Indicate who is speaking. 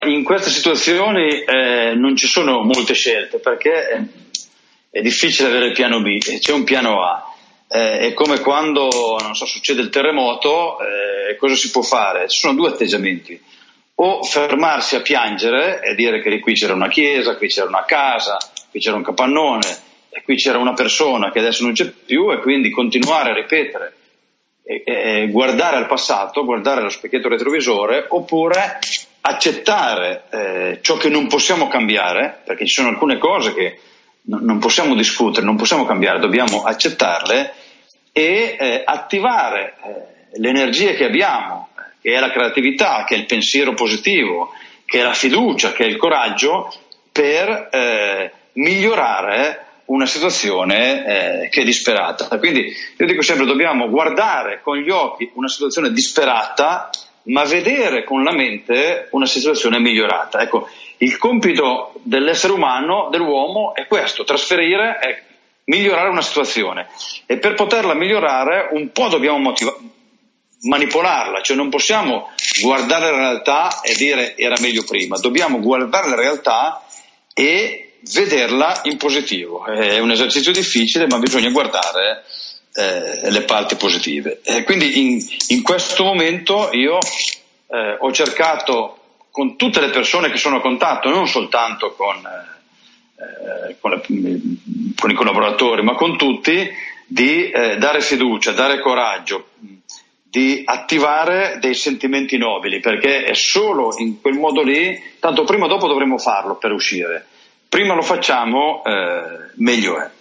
Speaker 1: in queste situazioni non ci sono molte scelte, perché è difficile avere il piano B, c'è un piano A. È come quando, non so, succede il terremoto, cosa si può fare? Ci sono due atteggiamenti: o fermarsi a piangere e dire che qui c'era una chiesa, qui c'era una casa, qui c'era un capannone e qui c'era una persona che adesso non c'è più, e quindi continuare a ripetere e guardare al passato, guardare allo specchietto retrovisore, oppure accettare ciò che non possiamo cambiare, perché ci sono alcune cose che non possiamo discutere, non possiamo cambiare, dobbiamo accettarle e attivare le energie che abbiamo, che è la creatività, che è il pensiero positivo, che è la fiducia, che è il coraggio, per migliorare una situazione che è disperata. Quindi io dico sempre: dobbiamo guardare con gli occhi una situazione disperata, ma vedere con la mente una situazione migliorata. Ecco, il compito dell'essere umano, dell'uomo, è questo: trasferire, migliorare una situazione, e per poterla migliorare un po' dobbiamo manipolarla, cioè non possiamo guardare la realtà e dire era meglio prima, dobbiamo guardare la realtà e vederla in positivo. È un esercizio difficile, ma bisogna guardare le parti positive. Quindi in questo momento io ho cercato, con tutte le persone che sono a contatto, non soltanto con i collaboratori, ma con tutti, di dare fiducia, dare coraggio, di attivare dei sentimenti nobili, perché è solo in quel modo lì, tanto prima o dopo dovremo farlo per uscire. Prima lo facciamo, meglio è.